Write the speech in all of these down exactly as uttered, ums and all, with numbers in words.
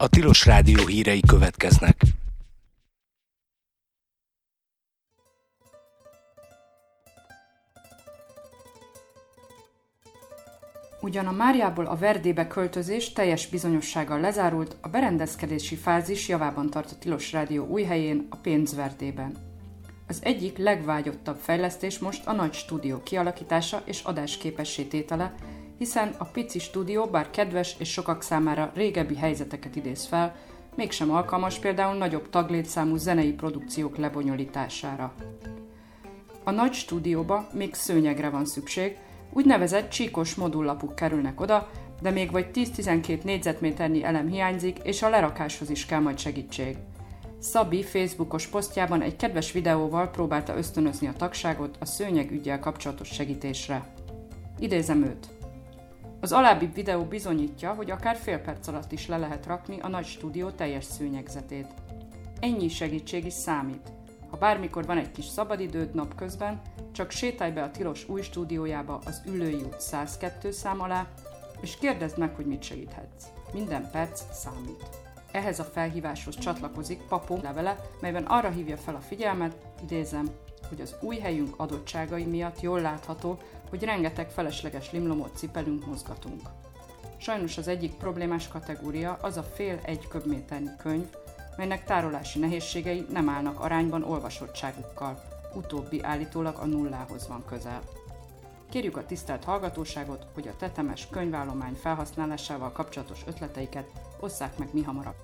A Tilos Rádió hírei következnek. Ugyan a Máriából a Verdébe költözés teljes bizonyossággal lezárult, a berendezkedési fázis javában tart a Tilos Rádió új helyén, a Pénzverdében. Az egyik legvágyottabb fejlesztés most a nagy stúdió kialakítása és adásképessé tétele, hiszen a pici stúdió bár kedves és sokak számára régebbi helyzeteket idéz fel, mégsem alkalmas például nagyobb taglétszámú zenei produkciók lebonyolítására. A nagy stúdióba még szőnyegre van szükség, úgynevezett csíkos modullapuk kerülnek oda, de még vagy tíz-tizenkét négyzetméternyi elem hiányzik, és a lerakáshoz is kell majd segítség. Szabi Facebookos posztjában egy kedves videóval próbálta ösztönözni a tagságot a szőnyeg üggyel kapcsolatos segítésre. Idézem őt. Az alábbi videó bizonyítja, hogy akár fél perc alatt is le lehet rakni a nagy stúdió teljes szőnyegzetét. Ennyi segítség is számít. Ha bármikor van egy kis szabadidőd napközben, csak sétálj be a Tilos új stúdiójába az Üllői út száz kettő szám alá, és kérdezd meg, hogy mit segíthetsz. Minden perc számít. Ehhez a felhíváshoz csatlakozik Papó levele, melyben arra hívja fel a figyelmet, idézem, hogy az új helyünk adottságai miatt jól látható, hogy rengeteg felesleges limlomot cipelünk, mozgatunk. Sajnos az egyik problémás kategória az a fél egy köbméternyi könyv, melynek tárolási nehézségei nem állnak arányban olvasottságukkal, utóbbi állítólag a nullához van közel. Kérjük a tisztelt hallgatóságot, hogy a tetemes könyvállomány felhasználásával kapcsolatos ötleteiket osszák meg mihamarabb.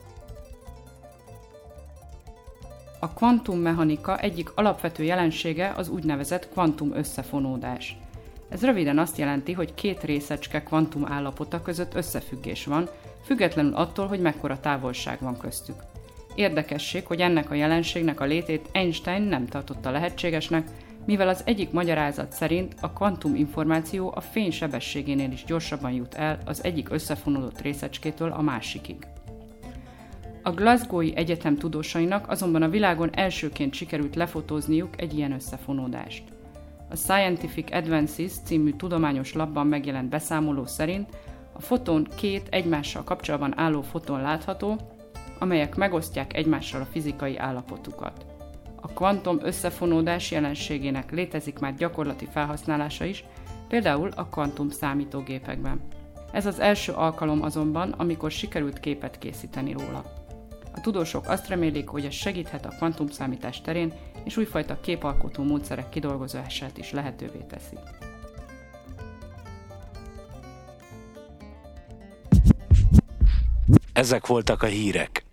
A kvantummechanika egyik alapvető jelensége az úgynevezett kvantum összefonódás. Ez röviden azt jelenti, hogy két részecske kvantum állapota között összefüggés van, függetlenül attól, hogy mekkora távolság van köztük. Érdekesség, hogy ennek a jelenségnek a létét Einstein nem tartotta lehetségesnek, mivel az egyik magyarázat szerint a kvantuminformáció a fény sebességénél is gyorsabban jut el az egyik összefonódott részecskétől a másikig. A Glasgow-i Egyetem tudósainak azonban a világon elsőként sikerült lefotózniuk egy ilyen összefonódást. A Scientific Advances című tudományos lapban megjelent beszámoló szerint a foton két egymással kapcsolatban álló foton látható, amelyek megosztják egymással a fizikai állapotukat. A kvantum összefonódás jelenségének létezik már gyakorlati felhasználása is, például a kvantum számítógépekben. Ez az első alkalom azonban, amikor sikerült képet készíteni róla. A tudósok azt remélik, hogy ez segíthet a kvantumszámítás terén, és újfajta képalkotó módszerek kidolgozását is lehetővé teszi. Ezek voltak a hírek.